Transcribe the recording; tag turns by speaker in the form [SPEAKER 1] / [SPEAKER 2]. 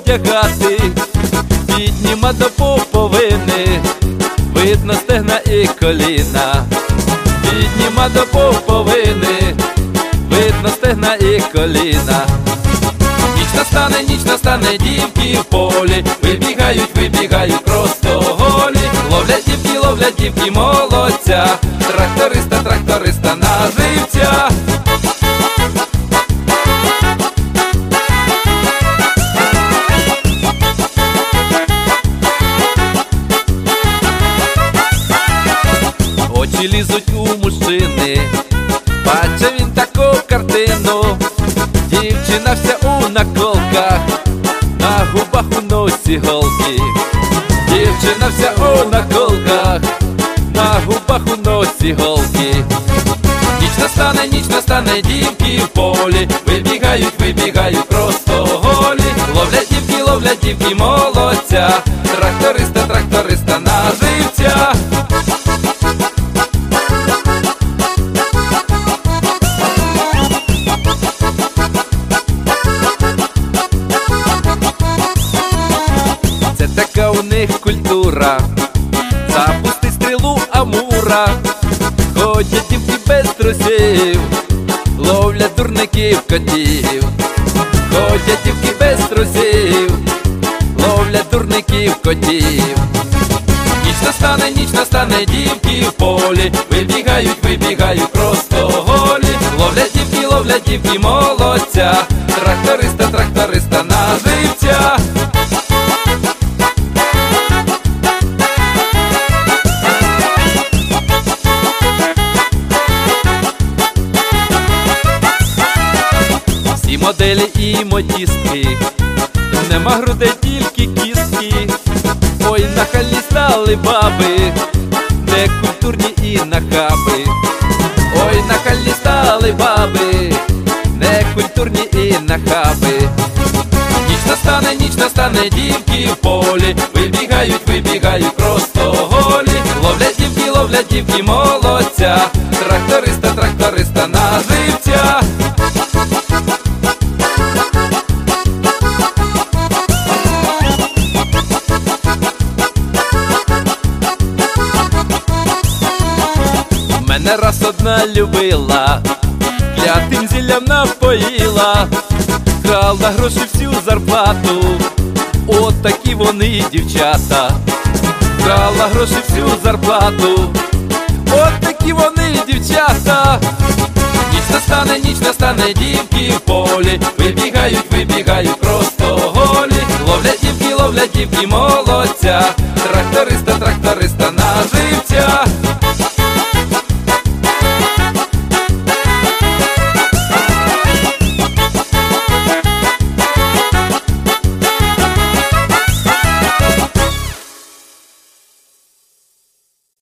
[SPEAKER 1] одягати, підніма до поповини, видно стегна і коліна. Підніма до поповини, видно стегна і коліна. Ніч настане, дівки в полі, вибігають просто голі. Ловлять дівки молодця, тракториста на живця. Очі лізуть у мужчини, бачив він таку картину. Дівчина вся у наколках, на губах у носі голки. Дівчина вся у наколках, на губах у носі голки. Ніч настане, дівки в полі, вибігають просто голі. Ловлять дівки молодця, тракториста на живця. Це така у них культура, запусти стрілу Амура. Ходять дівки без трусів, ловлять дурників котів. Ходять дівки без трусів, ловлять дурників котів. Ніч настане, дівки в полі, вибігають просто голі. Ловлять дівки молодця, тракториста на живця. Всі моделі і модістки, нема грудей, тільки кістки. Ой, нахальні стали баби, некультурні і нахаби. Ой, нахальні стали баби, некультурні і нахаби. Ніч настане, дівки в полі, вибігають просто голі. Ловлять дівки молодця, тракториста на живця. Мене раз одна любила, клятим зіллям напоїла, крала гроші всю зарплату. От такі вони дівчата, крала гроші всю зарплату. От такі вони дівчата. Ніч настане, дівки в полі, вибігають просто голі. Ловлять дівки молодця, тракториста